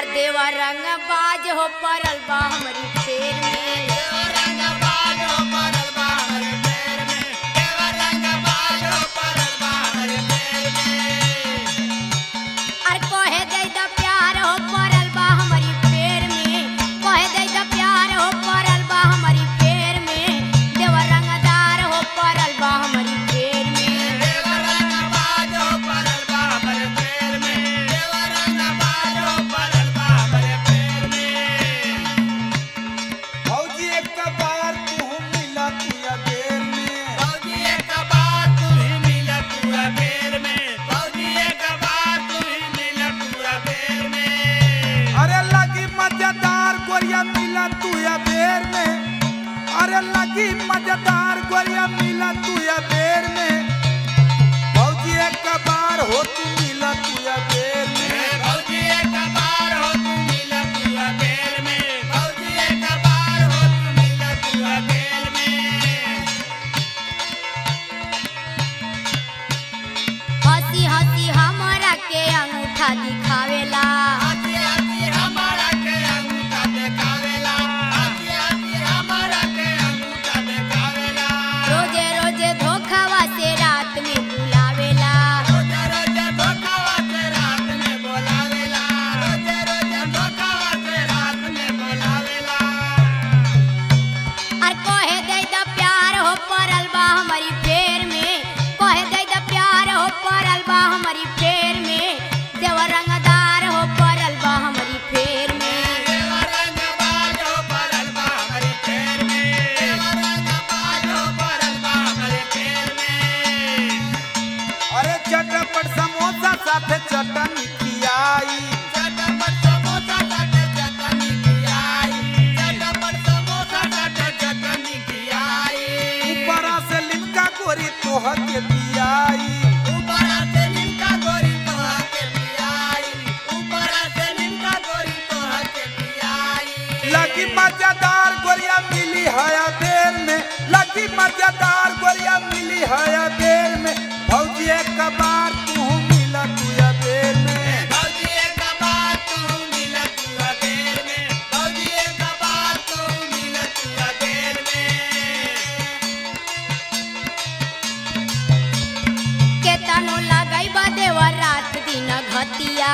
देवा रंग बाज हो परल बा हमरी फेर में अरे कहे दे द प्यार हो परल बा हमारी फेर में कहे दे द प्यार हो परल बा हमारी फेर में देवा रंगदार हो परल बा हमारी फेर में भौजी एक बार तू मिला तुया बेर में अरे लगी मजेदार गोरिया मिला तुया बेर में अरे लगी मजेदार गोरिया मिला तुया बेर में भौजी एक बार हो तू मिला तुया बेर में हंसी हंसी हमारा के अंगूठा दिखावेला रोजे रोजे धोखावा से रात में बुलावेला और कहे दे द प्यार हो परल बा हमारी फेर में कहे दे द प्यार हो परल बा हमारी फेर में देवा रंगदार हो परल बा हमारी फेर में अरे चटपट समोसा साथे चटनी खियाई ऊपरा से लिमका गोरी तोह के पियाई लगी मजेदार गोरिया मिली हया बेर में लगी मजेदार गोरिया मिली हया बेर में भौजी एक बार तू मिला तुया बेर में केतनो लगाई बा देवा रात दिन घतिया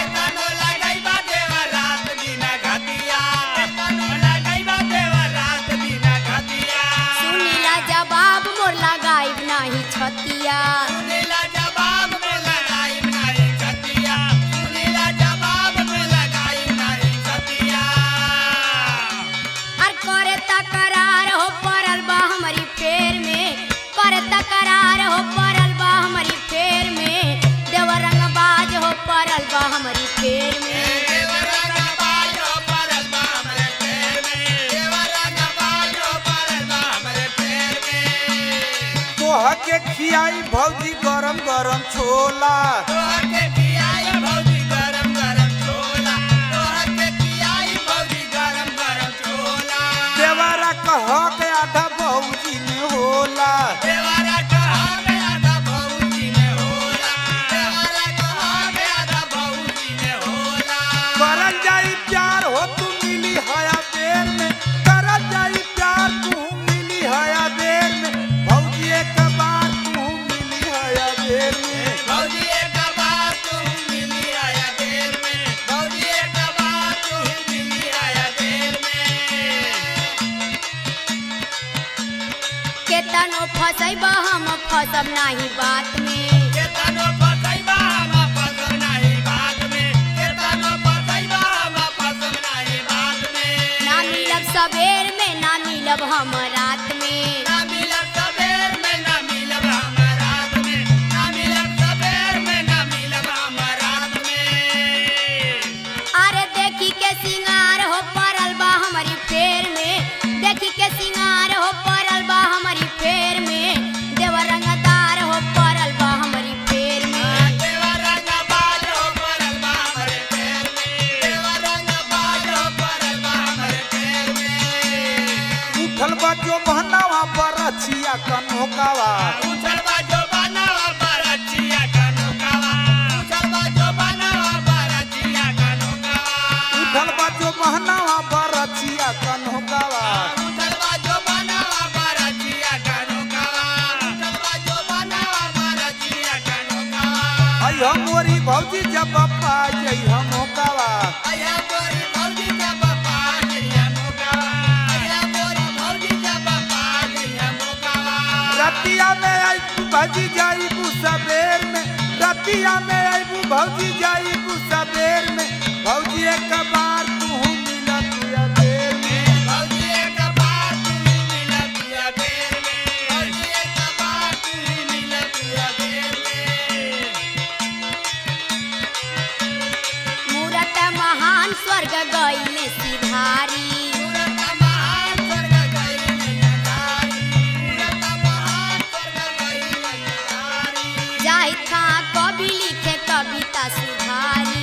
सुनीला जवाब मोर लगाई नाही छतिया और करे तकरार हो परल बा हमारी फेर में करे तकरार हो परल बा हमारी फेर में देवा रंगबाज हो परल बा हमारी फेर में तोह के खियाई भौजी गरम गरम छोला देवारा कह के आधा भौजी में होला करल जाई प्यार हो तू मिली हया बेर में करल जाई प्यार तू मिली हया बेर में भौजी एक बार तू मिली हया बेर में केतनो फसैबा हम फसब नाही बात में ना मिलब सबेर में ना मिलब हम रात में अरे देखी के सिंगार हो परल बा हमारी फेर में देखी के सिंगार हो परल बा हमारी फेर में देवा रंगदार हो परल बा हमारी फेर में उठल बा जो बहनावा पर रचिया कनोकावा हम मोरी भौजी जब पा जई हम होकावा रतिया में आईबू भौजी जाईबू सबेर में रतिया में आईबू भौजी जाईबू सबेर में भौजी एक बार तू मिला तुया देर में मूरत महान स्वर्ग गईले सिधारी जाहिद खां कवि लिखे कविता सुधारी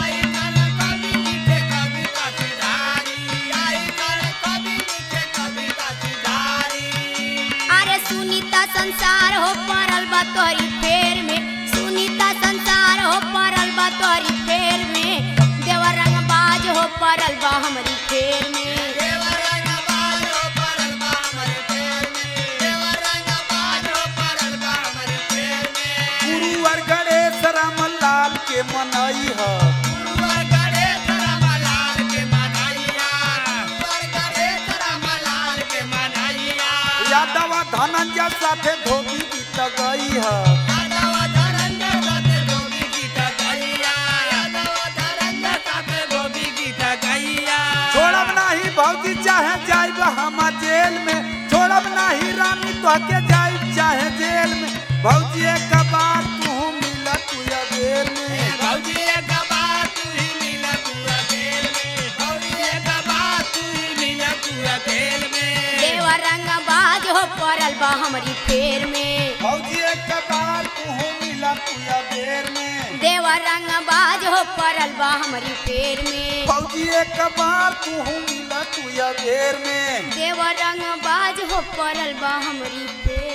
अरे सुनीता संसार हो परल बा तोरी फेर में सुनीता संसार हो परल बा तोरी फेर में देवर रंग बाज हो परल बा हमरी फेर में गुरुवर गणेश रामलाल के मनई ह यादव धनंजय साथे धोबी गीत गई ह छोड़ब नाही भौजी चाहे जाइब हम जेल में छोड़ब नाही रानी तोहके जाइब चाहे जेल में भौजी एक बार तू मिला तुया देर में देवर रंग बाज हो परल बा हमरी फेर में भौजी एक बार तू मिला तुया देर में देवर रंग बाज हो परल बा हमरी फेर में भौजी एक बार तू मिला तुया देर में देवर रंग बाज हो परल बा हमरी फेर